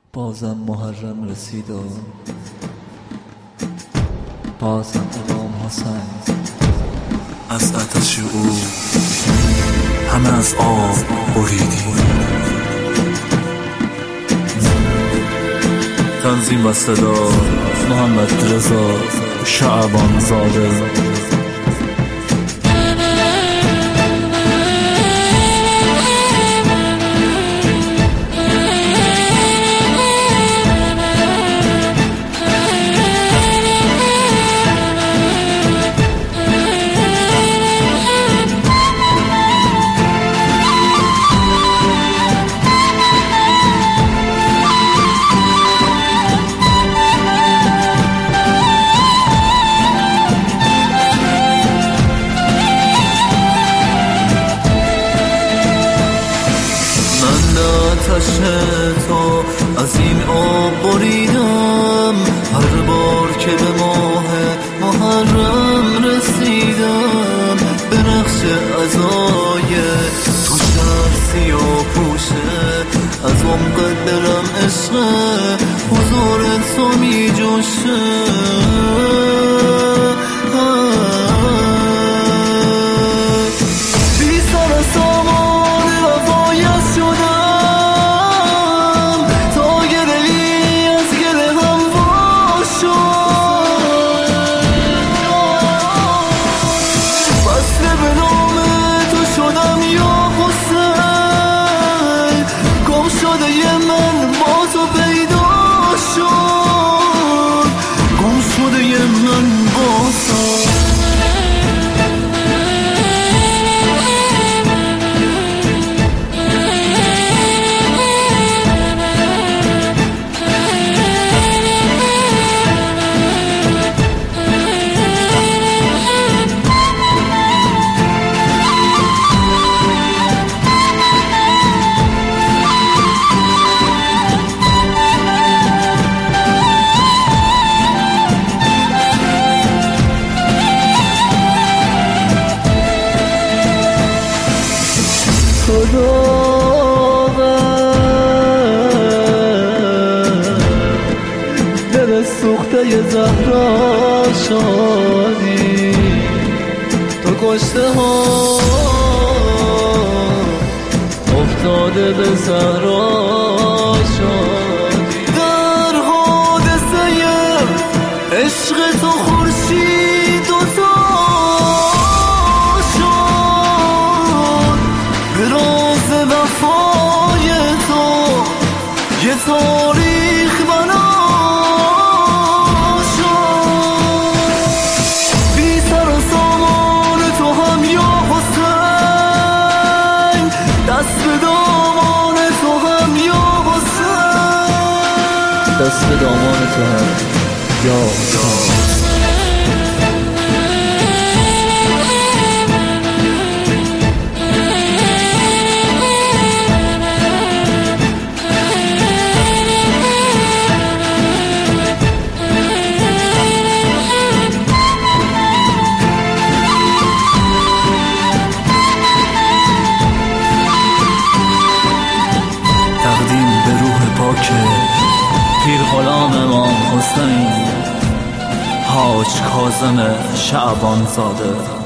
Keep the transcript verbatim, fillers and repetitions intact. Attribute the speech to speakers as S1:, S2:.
S1: بازم محرم رسید و بازم امام حسین
S2: از آتش او همه از آب بریدیم. تنظیم و صدا محمد رضا شعبان زاده. آتش تو از این آب بریدم، هر بار که به ماه محرم رسیدم، به نقش عزای تو شهر سیاه پوشه، از عمق دلم عشق حضور تو می جوشه. بی سر سامان وفایت شدم، دل سوخته زهرا شدی، تو کشته ها افتاده به زهرا شدی. در حادثه عشق تو خورشید دوتا شد، به راز وفای تو یه تاریخ بنا شد. بی سر و سامان تو هم یا حسین، دست به دامان تو هم یا حسین،
S1: دست به دامان تو هم یا حسین.
S2: پیر غلام امام حسین حاج کاظم شعبان زاده.